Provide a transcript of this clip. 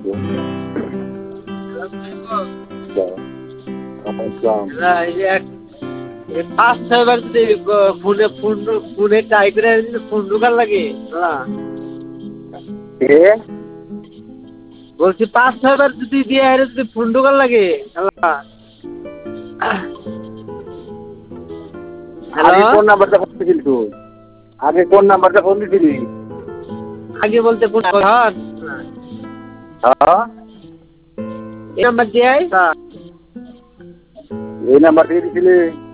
পাঁচ ছয়বার যদি ফোনে ট্রাই করে ফোন ঢোকার লাগে বলছি পাঁচ ছয়বার যদি দিয়ে হেরে যদি ফোন ঢোকার লাগে আগে কোন নাম্বারটা ফোন দিছিলি তুই? আগে কোন নাম্বারটা ফোন দিছিলি? আগে বলতে কোন হ্যাঁ এই নাম্বার দিয়ে এই নাম্বার থেকে দিছিলি?